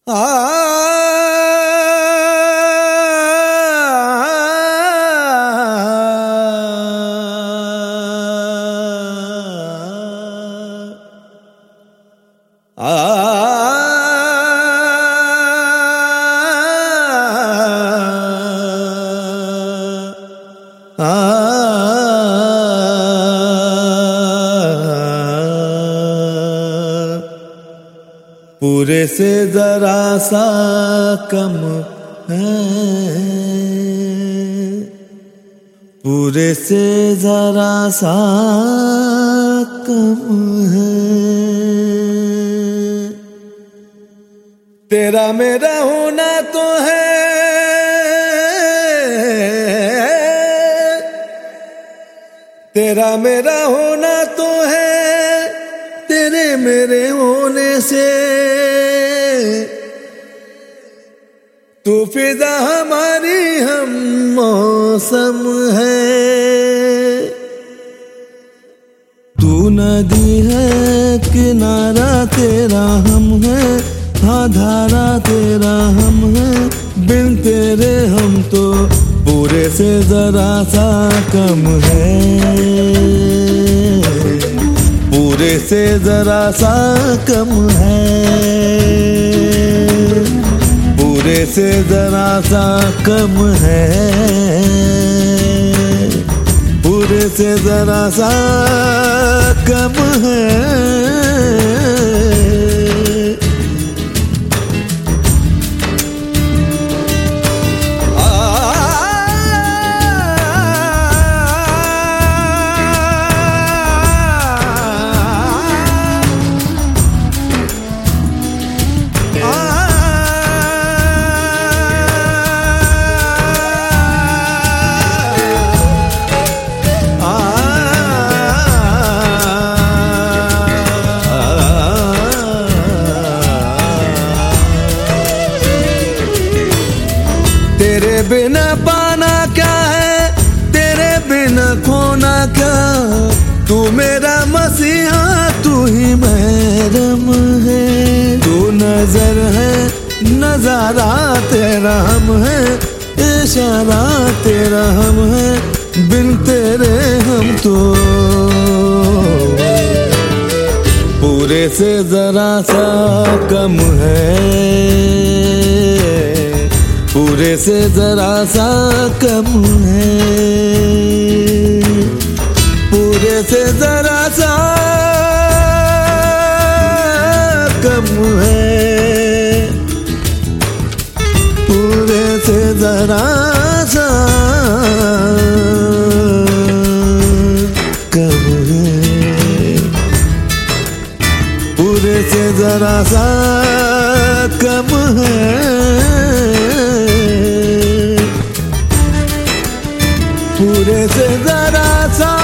पूरे से जरा सा कम है, पूरे से जरा सा कम है। तेरा मेरा होना तो है, तेरा मेरा होना तो है, तेरे मेरे होने से तू फिजा हमारी हम मौसम है। तू नदी है किनारा तेरा हम है, हाँ धारा तेरा हम है, बिन तेरे हम तो पूरे से जरा सा कम है, पूरे से जरा सा कम है, पूरे से जरा सा कम है, पूरे से जरा सा कम है। तेरे बिना पाना क्या है, तेरे बिना खोना क्या, तू मेरा मसीहा तू ही महरम है। तू नजर है नजारा तेरा हम है, इशारा तेरा हम है, बिन तेरे हम तो पूरे से जरा सा कम है, पूरे से जरा सा कम है, पूरे से जरा सा कम है, पूरे से जरा सा कम है, पूरे से जरा सा कम है, पूरे से जरा सा